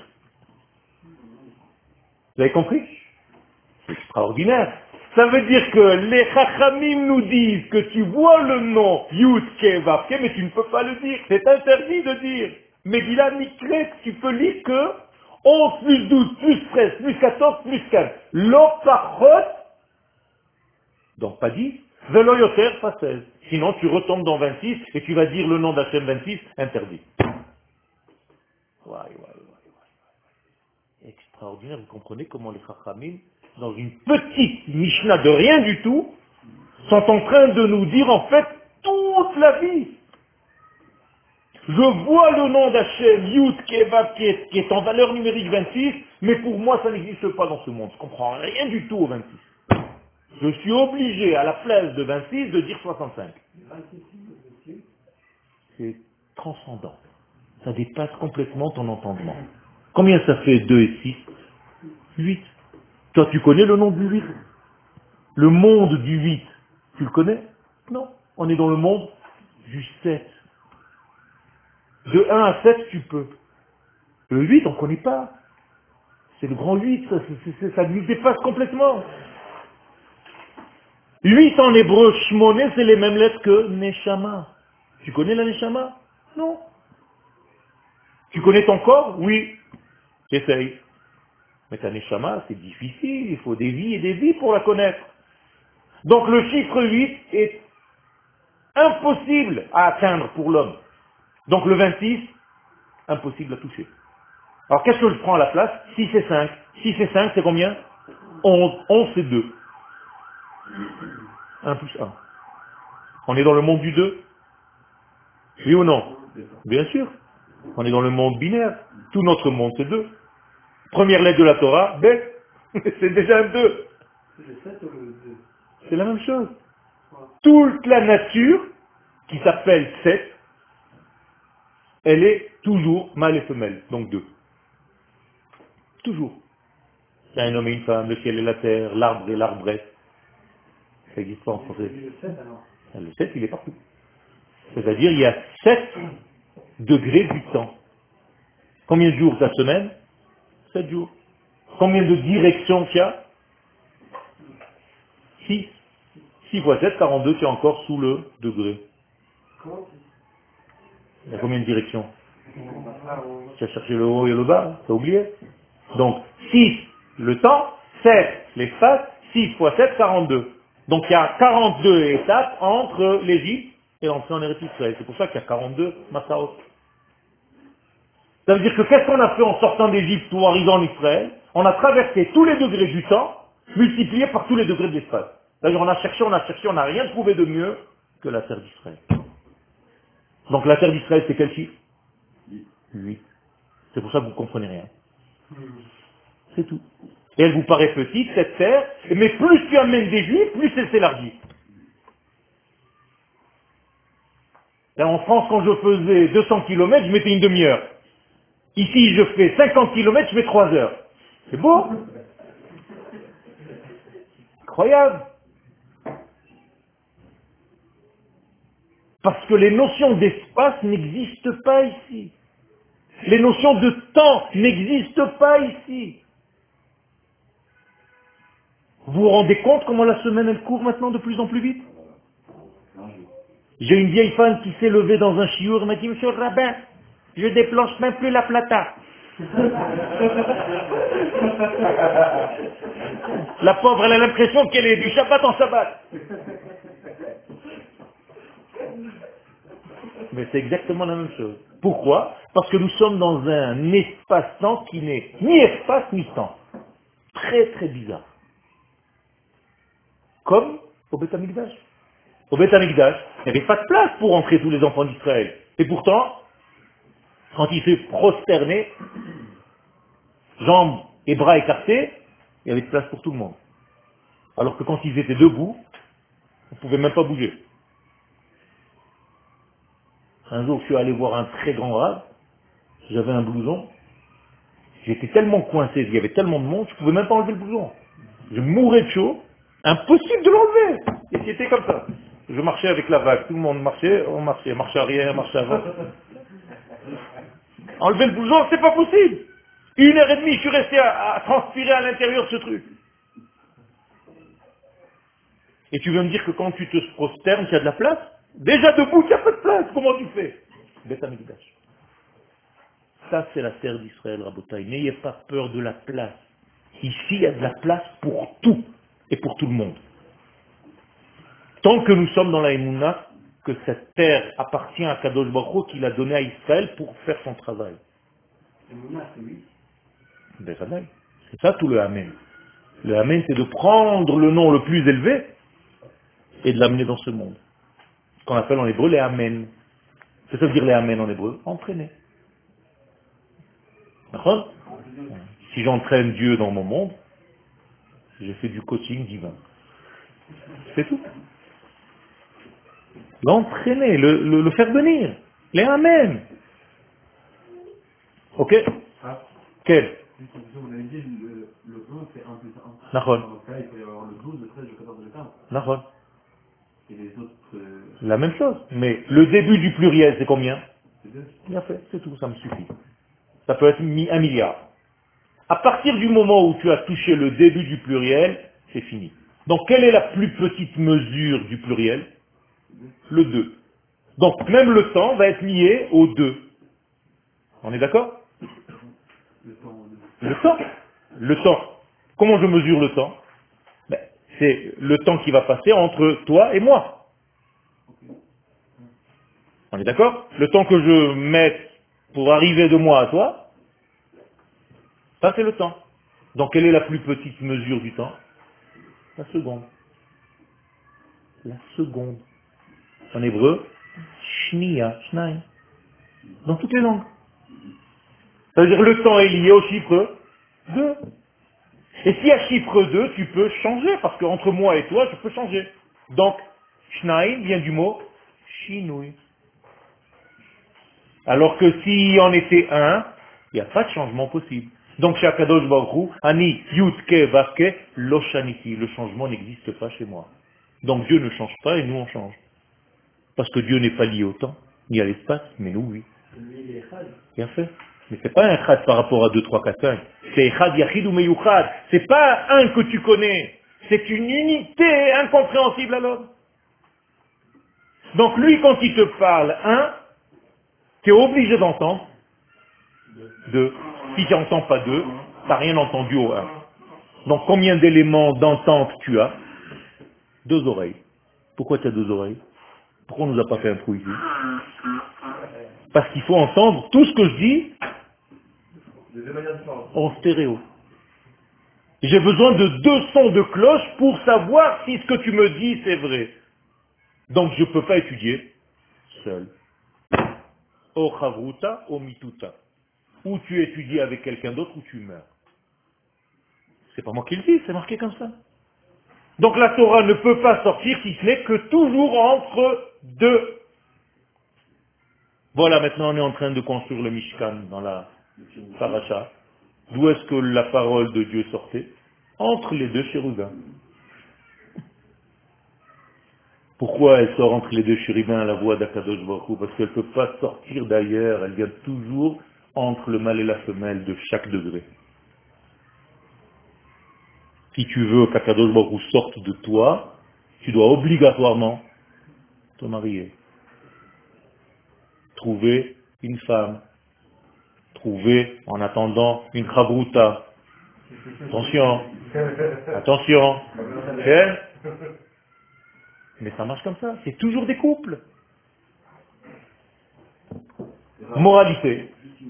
Vous avez compris? C'est extraordinaire. Ça veut dire que les Chachamim nous disent que tu vois le nom Yudke Vavke, mais tu ne peux pas le dire. C'est interdit de dire. Megillah Nikret, tu peux lire que onze plus douze plus treize plus quatorze plus quinze. Lo pachot, donc pas dix, velo yoter, pas seize. Sinon tu retombes dans vingt-six et tu vas dire le nom d'Hachem vingt-six, interdit. Ouais, ouais, ouais, ouais. Extraordinaire, vous comprenez comment les Chachamim, dans une petite Mishnah de rien du tout, sont en train de nous dire en fait toute la vie. Je vois le nom d'Hachem, Yud, Kevav, qui est, qui est en valeur numérique vingt-six, mais pour moi ça n'existe pas dans ce monde. Je comprends rien du tout au vingt-six. Je suis obligé à la place de vingt-six de dire soixante-cinq. C'est transcendant. Ça dépasse complètement ton entendement. Combien ça fait deux et six? huit. Toi tu connais le nom du huit? Le monde du huit, tu le connais? Non. On est dans le monde du sept. De un à sept, tu peux. Le huit, on ne connaît pas. C'est le grand huit, ça, c'est, c'est, ça nous dépasse complètement. huit en hébreu, Shmoné, c'est les mêmes lettres que Neshama. Tu connais la Neshama? Non. Tu connais ton corps? Oui. Essaye. Mais ta Neshama, c'est difficile, il faut des vies et des vies pour la connaître. Donc le chiffre huit est impossible à atteindre pour l'homme. Donc le vingt-six, impossible à toucher. Alors qu'est-ce que je prends à la place? six et cinq. six et cinq, c'est combien? onze. onze, c'est deux. un plus un. On est dans le monde du deux? Oui ou non? Bien sûr. On est dans le monde binaire. Tout notre monde, c'est deux. Première lettre de la Torah, B. C'est déjà un deux. C'est le sept ou le deux? C'est la même chose. Toute la nature, qui s'appelle sept, elle est toujours mâle et femelle, donc deux. Toujours. Il y a un homme et une femme, le ciel et la terre, l'arbre et l'arbrette. Ça n'existe pas en français. Le sept alors? Le sept, il est partout. C'est-à-dire, il y a sept degrés du temps. Combien de jours ta semaine? sept jours. Combien de directions qu'il y a? six. six fois sept, quarante-deux, tu es encore sous le degré. Comment Il y a combien de directions? tu... Tu as cherché le haut et le bas, tu as oublié? Donc, six, le temps, sept, l'espace, six fois sept, quarante-deux. Donc, il y a quarante-deux étapes entre l'Égypte et l'entrée en Eretz Israël. C'est pour ça qu'il y a quarante-deux Massaot. Ça veut dire que qu'est-ce qu'on a fait en sortant d'Égypte ou en arrivant en Israël? On a traversé tous les degrés du temps, multipliés par tous les degrés de l'espace. C'est-à-dire on a cherché, on a cherché, on n'a rien trouvé de mieux que la terre d'Israël. Donc la terre d'Israël, c'est quel chiffre? huit. C'est pour ça que vous ne comprenez rien. C'est tout. Et elle vous paraît petite, cette terre, mais plus tu amènes des juifs, plus elle s'élargit. Là, en France, quand je faisais deux cents kilomètres, je mettais une demi-heure. Ici, je fais cinquante kilomètres, je mets trois heures. C'est beau? Incroyable. Parce que les notions d'espace n'existent pas ici. Les notions de temps n'existent pas ici. Vous vous rendez compte comment la semaine elle court maintenant de plus en plus vite? J'ai une vieille femme qui s'est levée dans un chiour et m'a dit, monsieur le rabbin, je déplanche même plus la plata. La pauvre, elle a l'impression qu'elle est du Shabbat en Shabbat. Mais c'est exactement la même chose. Pourquoi? Parce que nous sommes dans un espace-temps qui n'est ni espace ni temps. Très très bizarre. Comme au Beth Amikdash. Au Beth Amikdash, il n'y avait pas de place pour entrer tous les enfants d'Israël. Et pourtant, quand ils se prosternaient, jambes et bras écartés, il y avait de place pour tout le monde. Alors que quand ils étaient debout, on ne pouvait même pas bouger. Un jour, je suis allé voir un très grand rave, j'avais un blouson, j'étais tellement coincé, il y avait tellement de monde, je ne pouvais même pas enlever le blouson. Je mourais de chaud, impossible de l'enlever. Et c'était comme ça. Je marchais avec la vague, tout le monde marchait, on marchait, marche arrière, marche avant. Enlever le blouson, c'est pas possible. Une heure et demie, je suis resté à, à transpirer à l'intérieur de ce truc. Et tu veux me dire que quand tu te prosternes, il y a de la place? Déjà debout, il n'y a pas de place. Comment tu fais? Beth Amikdash. Ça, c'est la terre d'Israël, Rabotai. N'ayez pas peur de la place. Ici, il y a de la place pour tout et pour tout le monde. Tant que nous sommes dans la Emouna, que cette terre appartient à Kadosh Baruch Hu qu'il a donné à Israël pour faire son travail. Emouna, c'est oui. Bethanaï. C'est ça tout le Amen. Le Amen, c'est de prendre le nom le plus élevé et de l'amener dans ce monde. Ce qu'on appelle en hébreu les Amen. C'est ça veut dire les Amen en hébreu? Entraîner. D'accord? Si j'entraîne Dieu dans mon monde, j'ai fait du coaching divin. C'est tout. L'entraîner, le, le, le faire venir. Les Amen. Ok? Ah, Quel? vous avez dit le, le un, c'est un plus un. Nahon. Dans ce cas, il peut y avoir le douze, le treize, le quatorze et le quinze. Nahon. Et les autres, euh, La même chose. Mais le début du pluriel, c'est combien? c'est deux. Bien fait, c'est tout, ça me suffit. Ça peut être mi- un milliard. À partir du moment où tu as touché le début du pluriel, c'est fini. Donc quelle est la plus petite mesure du pluriel? Le deux. Donc même le temps va être lié au deux. On est d'accord? Le temps, Le temps. Le temps. Comment je mesure le temps? Ben, c'est le temps qui va passer entre toi et moi. On est d'accord? Le temps que je mets pour arriver de moi à toi, ça c'est le temps. Donc quelle est la plus petite mesure du temps? La seconde. La seconde. En hébreu, shnia, shnaim. Dans toutes les langues. Ça veut dire le temps est lié au chiffre deux. Et si à chiffre deux, tu peux changer, parce qu'entre moi et toi, je peux changer. Donc, Shnaim vient du mot Shinui. Alors que si on était un, il n'y a pas de changement possible. Donc, chez Akadosh Baruch Hu, Ani, Yutke, Vaske, Loshaniti, le changement n'existe pas chez moi. Donc Dieu ne change pas et nous on change. Parce que Dieu n'est pas lié au temps, ni à l'espace, mais nous oui. Bien fait. Mais c'est pas un chad par rapport à deux, trois, quatre, cinq. C'est chad yachid ou meyuchad. C'est pas un que tu connais. C'est une unité incompréhensible à l'homme. Donc lui, quand il te parle un, tu es obligé d'entendre deux. Si tu n'entends pas deux, tu n'as rien entendu au un. Donc combien d'éléments d'entente tu as? Deux oreilles. Pourquoi tu as deux oreilles? Pourquoi on ne nous a pas fait un trou ici? Parce qu'il faut entendre tout ce que je dis en stéréo. J'ai besoin de deux sons de cloche pour savoir si ce que tu me dis c'est vrai. Donc je ne peux pas étudier seul. O chavruta, o mituta. Ou tu étudies avec quelqu'un d'autre ou tu meurs. C'est pas moi qui le dis, c'est marqué comme ça. Donc la Torah ne peut pas sortir si ce n'est que toujours entre deux. Voilà, maintenant on est en train de construire le Mishkan dans la Paracha. D'où est-ce que la parole de Dieu sortait? Entre les deux chérubins. Pourquoi elle sort entre les deux chérubins, la voix d'Akadosh Baruch Hu? Parce qu'elle ne peut pas sortir d'ailleurs, elle vient toujours entre le mâle et la femelle de chaque degré. Si tu veux qu'Akadosh Baruch Hu sorte de toi, tu dois obligatoirement te marier. Trouver une femme. Trouver, en attendant, une chabruta. Attention, attention. Okay? Mais ça marche comme ça, c'est toujours des couples. Moralité.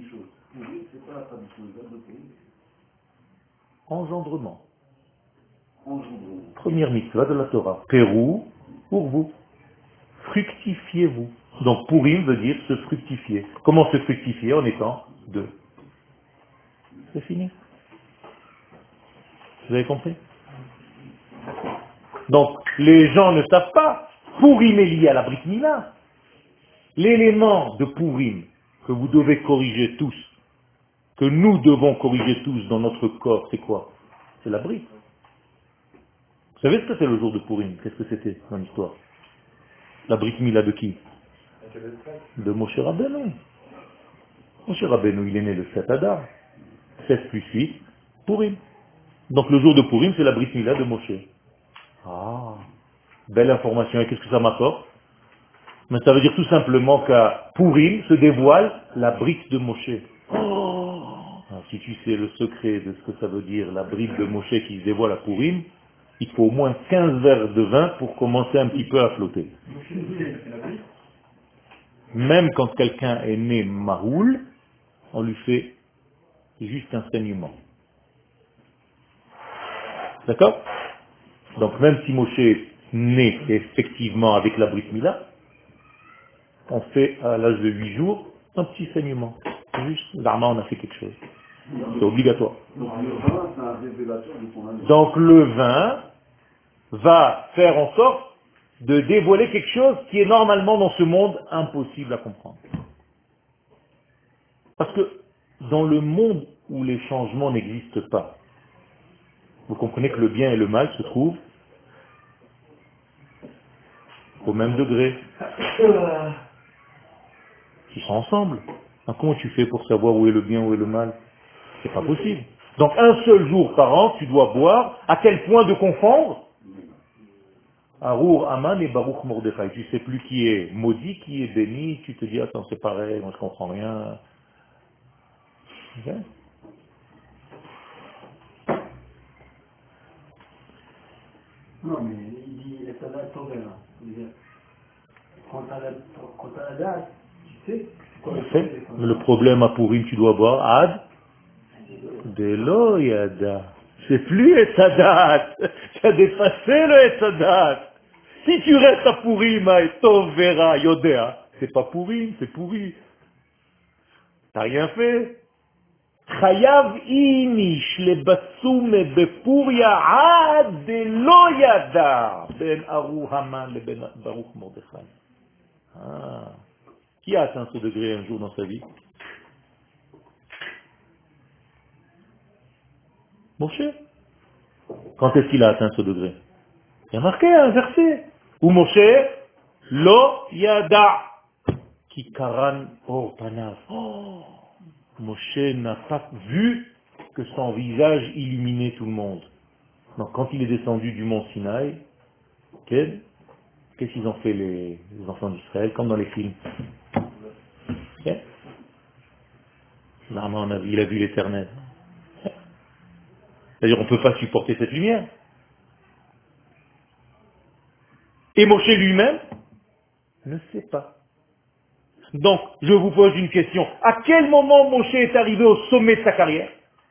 Engendrement. Première mitzvah de la Torah. Pérou, pour vous. Fructifiez-vous. Donc Purim veut dire se fructifier. Comment se fructifier en étant deux? C'est fini. Vous avez compris? Donc les gens ne savent pas. Purim est lié à la Brit Mila. L'élément de Purim que vous devez corriger tous, que nous devons corriger tous dans notre corps, c'est quoi? C'est la Brit. Vous savez ce que c'est le jour de Purim? Qu'est-ce que c'était dans l'histoire? La Brit Mila de qui? De Moshe Rabbeinu. Moshe Rabbeinu, il est né le sept Adar. sept plus huit, Purim. Donc le jour de Purim, c'est la Brit Mila de Moshe. Ah, belle information. Et qu'est-ce que ça m'apporte? Mais ça veut dire tout simplement qu'à Purim se dévoile la brite de Moshe. Oh, alors, si tu sais le secret de ce que ça veut dire, la brite de Moshe qui se dévoile à Purim, il faut au moins quinze verres de vin pour commencer un petit peu à flotter. Même quand quelqu'un est né maroul, on lui fait juste un saignement. D'accord? Donc même si Moshe est né effectivement avec la Brit Mila, on fait à l'âge de huit jours un petit saignement. Juste, l'arma, on a fait quelque chose. C'est obligatoire. Donc le vin va faire en sorte de dévoiler quelque chose qui est normalement dans ce monde impossible à comprendre. Parce que dans le monde où les changements n'existent pas, vous comprenez que le bien et le mal se trouvent au même degré. Ils sont ensemble. Alors, comment tu fais pour savoir où est le bien, où est le mal? C'est pas possible. Donc un seul jour par an, tu dois boire. À quel point de confondre Arour, Aman et Baruch Mordechai. Tu sais plus qui est maudit, qui est béni. Tu te dis, attends, c'est pareil, moi je comprends rien. Okay. Non, mais il dit, et ça va être tombé là. Quand tu as la date, tu sais, c'est quoi le fait. Mais le problème à Purim, tu dois boire Ad Delo Yada. C'est plus Etzadat. Tu as dépassé le Etzadat. Si tu restes à Purim, Tov Vera Yodea, c'est pas Purim, c'est pourri. T'as rien fait. Chayav inish lebatsume bepuria ad lo yada ben Aru Haman le ben Baruch Mordechai. Ah. Qui a atteint ce degré un jour dans sa vie? Moshe. Quand est-ce qu'il a atteint ce degré? Il y a marqué un verset où Moshe lo yada ki karan or panav. Oh, Moshe n'a pas vu que son visage illuminait tout le monde. Donc quand il est descendu du mont Sinaï, okay, qu'est-ce qu'ils ont fait les, les enfants d'Israël, comme dans les films? Okay. Là, on a, il a vu l'Éternel. C'est-à-dire on ne peut pas supporter cette lumière. Et Moshe lui-même ne sait pas. Donc, je vous pose une question. À quel moment Moshe est arrivé au sommet de sa carrière?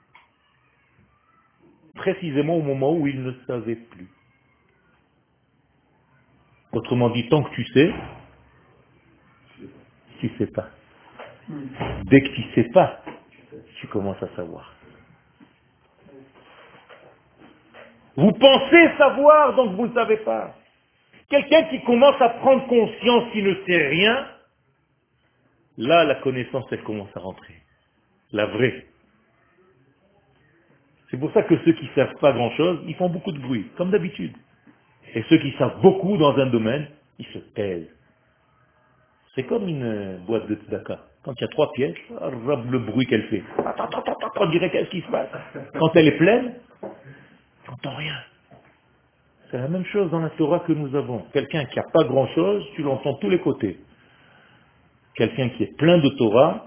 Précisément au moment où il ne savait plus. Autrement dit, tant que tu sais, tu ne sais pas. Dès que tu ne sais pas, tu commences à savoir. Vous pensez savoir, donc vous ne savez pas. Quelqu'un qui commence à prendre conscience qu'il ne sait rien, là, la connaissance, elle commence à rentrer. La vraie. C'est pour ça que ceux qui ne savent pas grand-chose, ils font beaucoup de bruit, comme d'habitude. Et ceux qui savent beaucoup dans un domaine, ils se taisent. C'est comme une boîte de tzedaka. Quand il y a trois pièces, le bruit qu'elle fait. On dirait qu'est-ce qui se passe. Quand elle est pleine, tu n'entends rien. C'est la même chose dans la Torah que nous avons. Quelqu'un qui n'a pas grand-chose, tu l'entends de tous les côtés. Quelqu'un qui est plein de Torah,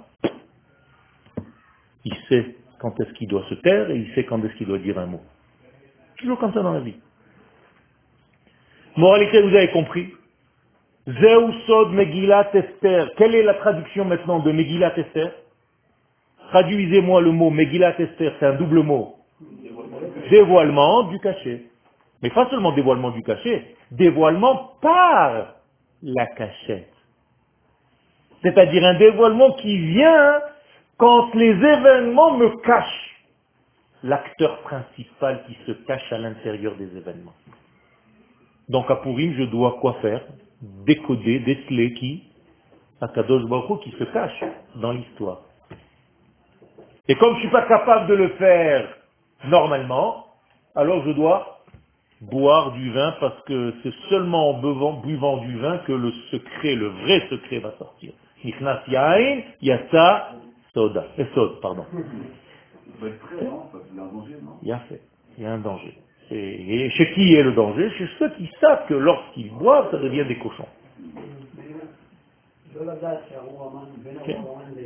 il sait quand est-ce qu'il doit se taire et il sait quand est-ce qu'il doit dire un mot. Toujours comme ça dans la vie. Moralité, vous avez compris. Zeu Sod Megillat Esther. Quelle est la traduction maintenant de Megillat Esther? Traduisez-moi le mot Megillat Esther, c'est un double mot. Dévoilement du cachet. Mais pas seulement dévoilement du cachet, dévoilement par la cachette. C'est-à-dire un dévoilement qui vient quand les événements me cachent. L'acteur principal qui se cache à l'intérieur des événements. Donc à Purim, je dois quoi faire? Décoder, déceler qui? Akadosh Baruch Hu qui se cache dans l'histoire. Et comme je ne suis pas capable de le faire normalement, alors je dois boire du vin parce que c'est seulement en buvant, buvant du vin que le secret, le vrai secret va sortir. Nichnas yain, yatsa soda. Et sod, pardon. Il faut être prêt, non? Il y a un danger, non? Il y a fait. Il y a un danger. Et, et chez qui est le danger? Chez ceux qui savent que lorsqu'ils boivent, ça devient des cochons. כן.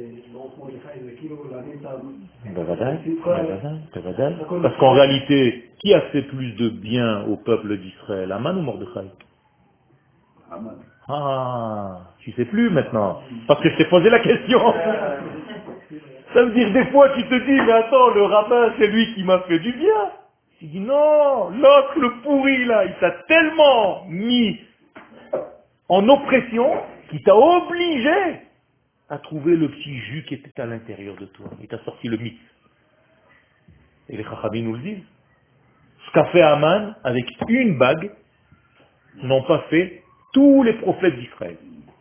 בוודאי, בוודאי, בוודאי. Parce qu'en réalité, qui a fait plus de bien au peuple d'Israël, Aman ou Mordechai? Aman. Ah, tu sais plus maintenant, parce que je t'ai posé la question. Ça veut dire des fois tu te dis, mais attends, le rabbin c'est lui qui m'a fait du bien. Tu dis non, l'autre le pourri là, il t'a tellement mis en oppression qui t'a obligé à trouver le petit jus qui était à l'intérieur de toi. Il t'a sorti le mythe. Et les Chachamim nous le disent. Ce qu'a fait Aman avec une bague, n'ont pas fait tous les prophètes d'Israël.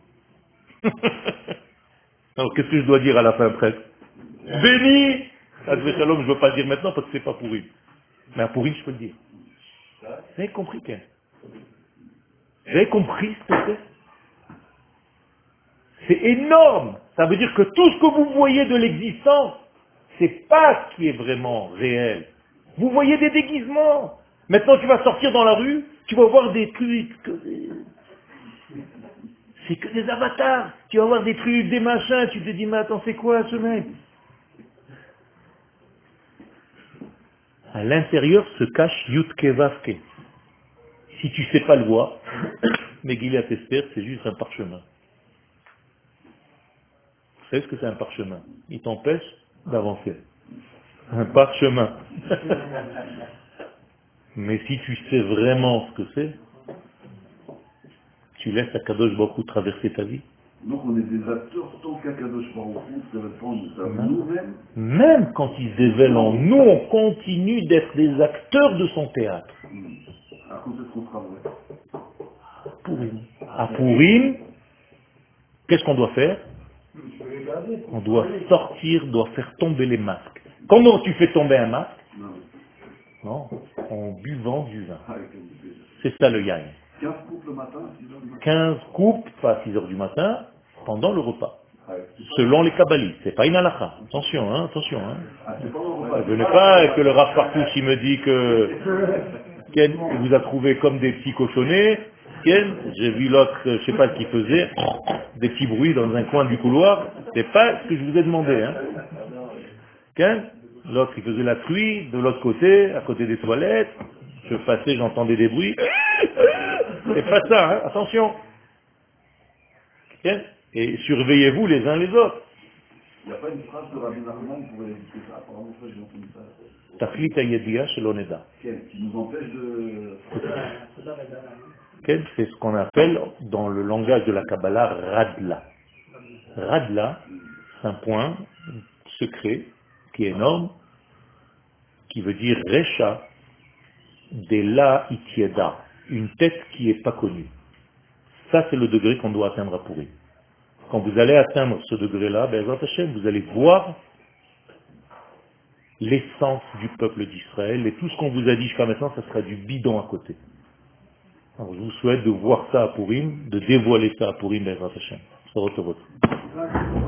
Alors qu'est-ce que je dois dire à la fin presque? Béni Advé Shalom, je ne veux pas le dire maintenant parce que c'est pas pourri. Mais à pourri, je peux le dire. Vous avez compris, Ken? Vous avez compris ce que c'est? C'est énorme. Ça veut dire que tout ce que vous voyez de l'existence, c'est pas ce qui est vraiment réel. Vous voyez des déguisements. Maintenant, tu vas sortir dans la rue, tu vas voir des trucs. Que des... C'est que des avatars. Tu vas voir des trucs, des machins. Tu te dis, mais attends, c'est quoi ce mec? À l'intérieur se cache Yutke Vavke. Si tu ne sais pas le voir, Megillat Esther, c'est juste un parchemin. Vous savez ce que c'est un parchemin? Il t'empêche d'avancer. Un parchemin. Mais si tu sais vraiment ce que c'est, tu laisses Akadosh Baruch Hu traverser ta vie. Donc on est des acteurs tant qu'Akadosh Baruch Hu se répand à nous-mêmes. Même quand il se dévoile en nous, on continue d'être des acteurs de son théâtre. À cause de ce qu'on travaille. Pourim. À Pourim, qu'est-ce qu'on doit faire? Je peux regarder. On doit sortir, doit faire tomber les masques. Comment tu fais tomber un masque? Non. Non, en buvant du vin. Avec un bébé. C'est ça le yain. quinze coupes le matin, six heures du matin. quinze coupes, pas à six heures du matin, pendant le repas. Ouais. Selon les kabbalistes. C'est pas une halakha. Attention, hein, attention. Hein. Ah, c'est pas le repas. Venez pas que le Rav Partouche il me dit que Ken il vous a trouvé comme des petits cochonnets. Ken, j'ai vu l'autre, je sais pas ce qu'il faisait, des petits bruits dans un coin du couloir. C'est pas ce que je vous ai demandé. Hein. Ken, l'autre il faisait la truie de l'autre côté, à côté des toilettes. Je passais, j'entendais des bruits. C'est pas ça, hein, attention. Ken, et surveillez-vous les uns les autres. Il n'y a pas une phrase de Rabbi Nachman pour éviter ça. Apparemment, ça, j'ai entendu ça. Tachlit hayediya shel oneda. Quel qui nous empêche de... Quel, c'est ce qu'on appelle dans le langage de la Kabbalah Radla. Radla, c'est un point secret qui est énorme, qui veut dire Recha de la Itieda, une tête qui n'est pas connue. Ça, c'est le degré qu'on doit atteindre à Pourim. Quand vous allez atteindre ce degré-là, ben, vous allez voir l'essence du peuple d'Israël, et tout ce qu'on vous a dit jusqu'à maintenant, ça sera du bidon à côté. Alors, je vous souhaite de voir ça à Pourim, de dévoiler ça à Pourim, Bezrat Hashem. Ça retrouve.